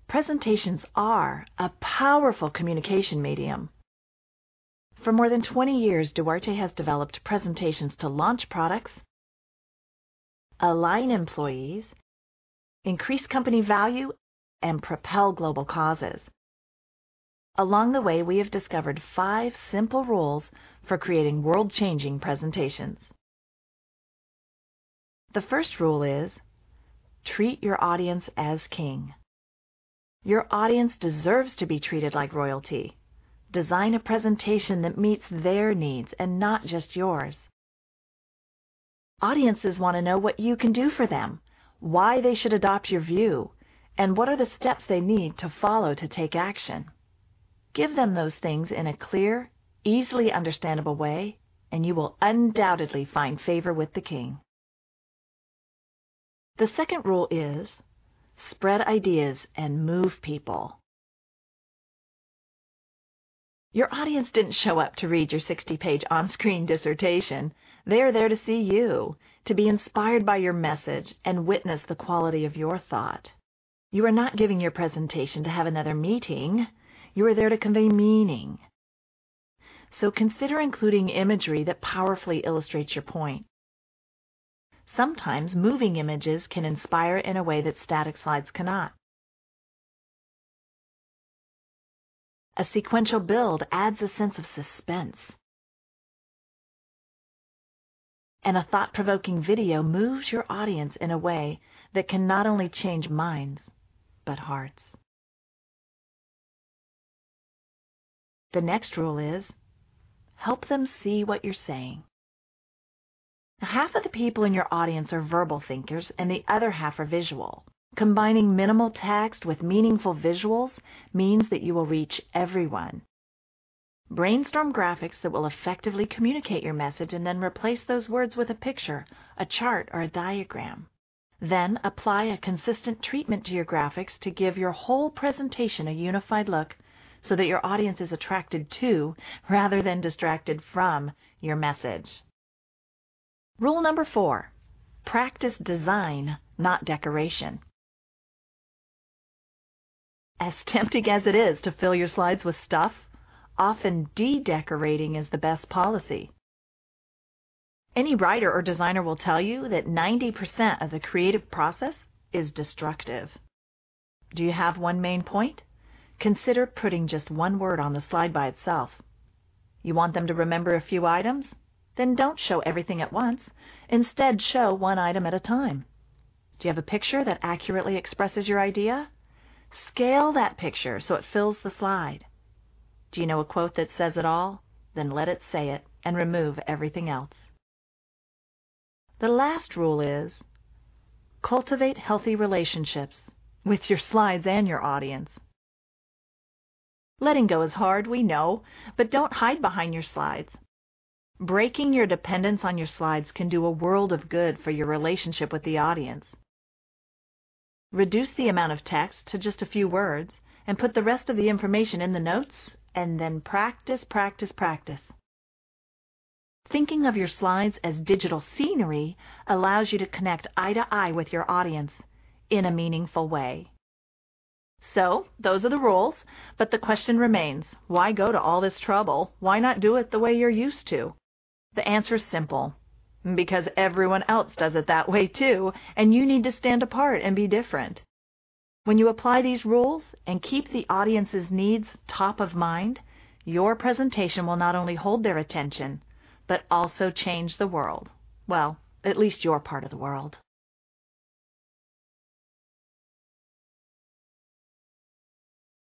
Presentations are a powerful communication medium. For more than 20 years, Duarte has developed presentations to launch products, align employees, increase company value, and propel global causes. Along the way, we have discovered 5 simple rules for creating world-changing presentations. The first rule is, treat your audience as king. Your audience deserves to be treated like royalty. Design a presentation that meets their needs and not just yours. Audiences want to know what you can do for them, why they should adopt your view, and what are the steps they need to follow to take action. Give them those things in a clear, easily understandable way, and you will undoubtedly find favor with the king. The second rule is, spread ideas and move people. Your audience didn't show up to read your 60-page on-screen dissertation. They are there to see you, to be inspired by your message and witness the quality of your thought. You are not giving your presentation to have another meeting. You are there to convey meaning. So consider including imagery that powerfully illustrates your point. Sometimes moving images can inspire in a way that static slides cannot. A sequential build adds a sense of suspense. And a thought-provoking video moves your audience in a way that can not only change minds, but hearts. The next rule is, help them see what you're saying. Half of the people in your audience are verbal thinkers and the other half are visual. Combining minimal text with meaningful visuals means that you will reach everyone. Brainstorm graphics that will effectively communicate your message and then replace those words with a picture, a chart, or a diagram. Then apply a consistent treatment to your graphics to give your whole presentation a unified look so that your audience is attracted to, rather than distracted from, your message. Rule number 4, practice design, not decoration. As tempting as it is to fill your slides with stuff, often de-decorating is the best policy. Any writer or designer will tell you that 90% of the creative process is destructive. Do you have one main point? Consider putting just one word on the slide by itself. You want them to remember a few items? Then don't show everything at once. Instead, show one item at a time. Do you have a picture that accurately expresses your idea? Scale that picture so it fills the slide. Do you know a quote that says it all? Then let it say it and remove everything else. The last rule is, cultivate healthy relationships with your slides and your audience. Letting go is hard, we know, but don't hide behind your slides. Breaking your dependence on your slides can do a world of good for your relationship with the audience. Reduce the amount of text to just a few words and put the rest of the information in the notes, and then practice, practice, practice. Thinking of your slides as digital scenery allows you to connect eye to eye with your audience in a meaningful way. So, those are the rules, but the question remains, why go to all this trouble? Why not do it the way you're used to? The answer is simple. Because everyone else does it that way too, and you need to stand apart and be different. When you apply these rules and keep the audience's needs top of mind, your presentation will not only hold their attention, but also change the world. Well, at least your part of the world.